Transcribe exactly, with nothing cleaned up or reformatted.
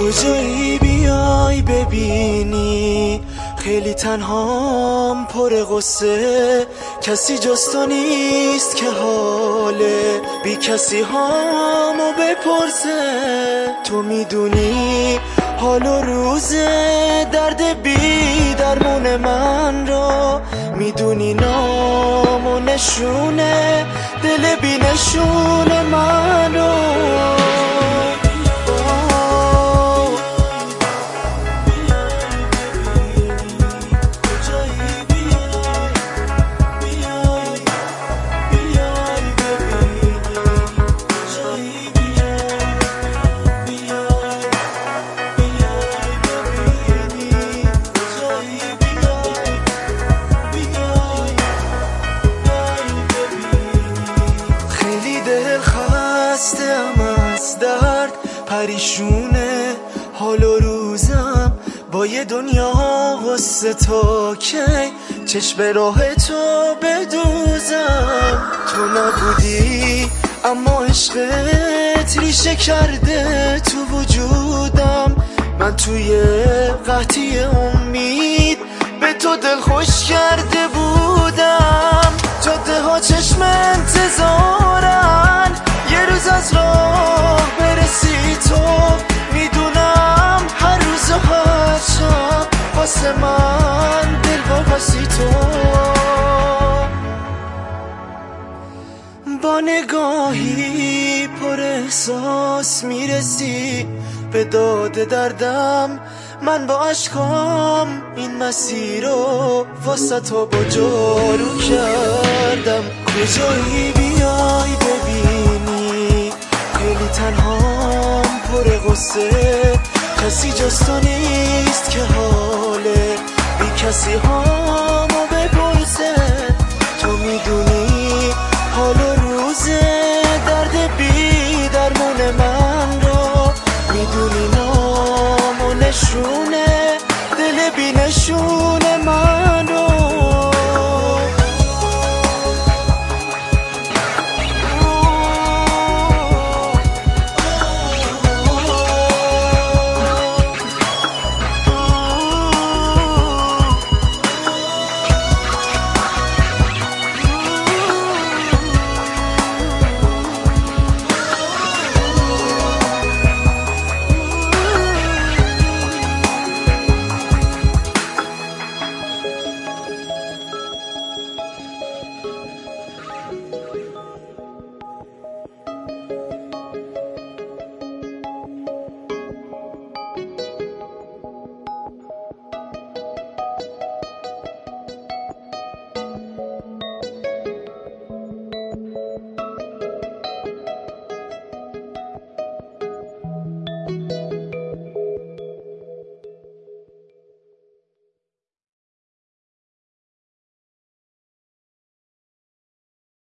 کجایی بیای ببینی خیلی تنهام پر غصه، کسی جز تو نیست که حاله بی کسی هامو بپرسه. تو میدونی حال و روز درد بی درمون من رو، میدونی نام و نشونه دل بی نشونه من رو. از درد پریشونه حال و روزم با یه دنیا غصه تا کی چشم راه تو بدوزم. تو نبودی اما عشقت ریشه کرده تو وجودم، من توی قحطی امید به تو دل خوش کرده بودم. جاده ها چشم انتظارن یه روز از راه برسی تو، میدونم هر روز و هر شب واسه من دل واپسی تو. با نگاهی پر احساس میرسی به داد دردم، من با عشقام این مسیر رو واسه تو با جارو کردم. کجایی بیای ببینی خیلی تنهام پر غصه، کسی جز تو نیست که حاله بی کسی هامو بپرسه. تو میدونی حال و روز درد بی درمون من رو، میدونی نام و نشونه دل بی نشونه